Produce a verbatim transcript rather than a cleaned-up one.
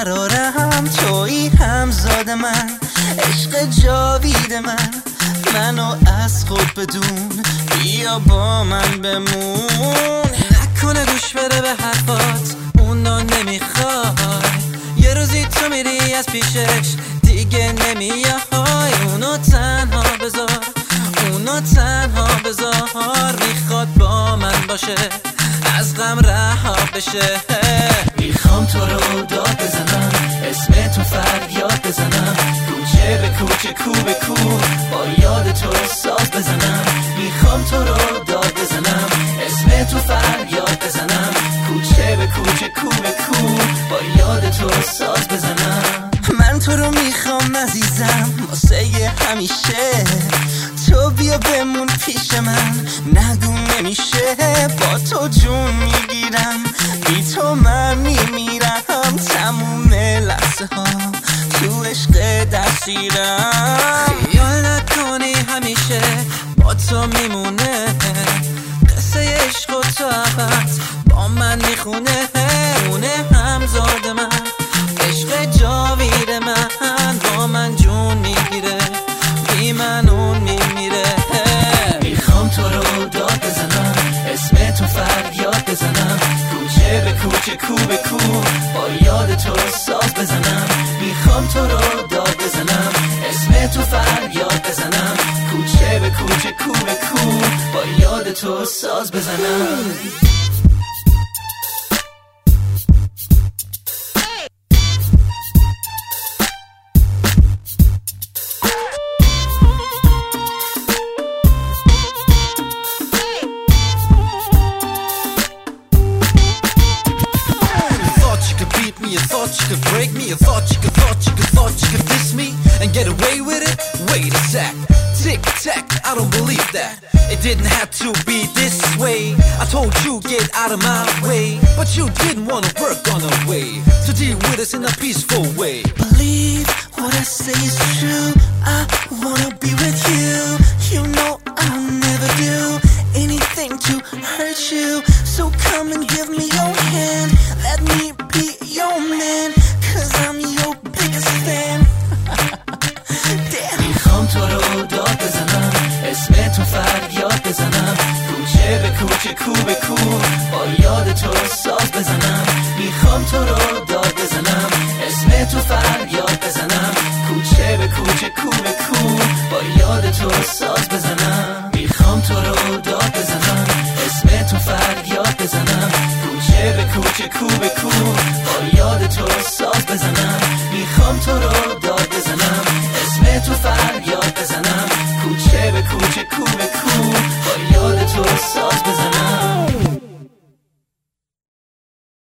قرارم تویی همزاد من، عشق جاوید من، منو از خود بدون، بیا با من بمون. نکنه گوش بده به حرفات، اونو نمیخوای، یه روزی تو میری از پیشش دیگه نمیای. اونو تنها بذار، اونو تنها بذار، میخواد با من باشه، از غم رها بشه. میخوام تو رو داد بزنم، اسم تو فریاد بزنم، کوچه به کوچه کو به کو با یاد تو ساز بزنم. میخوام تو رو داد بزنم، اسم تو فریاد بزنم، کوچه به کوچه کو به کو با یاد تو ساز بزنم. من تو رو میخوام عزیزم واسه همیشه، تو بیا بمون پیش من، نگو نمیشه. با تو جون میگیرم، بی تو من میمیرم، تموم لحظه ها تو عشق دستیرم. خیال نکنی همیشه با تو میمونه، قصه عشق و تو عبد با من میخونه. اونه همزاد من، عشق جاوید من، با من جون میگیره، بی من اون میمیره. میخوام تو رو داد بزنم، اسم تو فریاد بزنم، کوچه به کوچه کو به کو با یاد تو ساز بزنم. میخوام تو رو داد بزنم، اسم تو فریاد بزنم، کوچه به کوچه کو به کو با یاد تو ساز بزنم. You thought you could break me, you thought you could, thought you could, thought you could diss me and get away with it? Wait a sec, tick tack, I don't believe that. It didn't have to be this way. I told you get out of my way, but you didn't want to work on a way to deal with us in a peaceful way. Believe what I say is true, I wanna be with you. You know I'll never do anything to hurt you, so come and give me your hand, let me be your man, cause I'm your biggest fan. Damn. میخوام تو رو داد بزنم، اسم تو فریاد بزنم، کوچه به کوچه کو به کو با یاد تو ساز بزنم. میخوام تو رو داد بزنم، اسم تو فریاد بزنم، کوچه به کوچه کو به کو با یاد تو ساز بزنم. میخوام تو رو داد بزنم، اسم تو فریاد بزنم، کوچه به کوچه کو به کو